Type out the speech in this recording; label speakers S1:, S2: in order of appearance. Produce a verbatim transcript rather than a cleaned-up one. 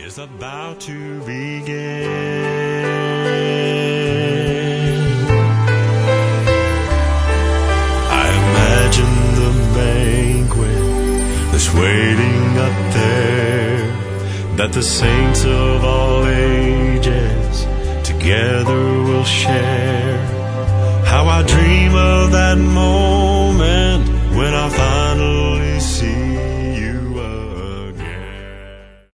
S1: is about to begin. I imagine the banquet that's waiting up there, that the saints of all ages together will share. How I dream of that moment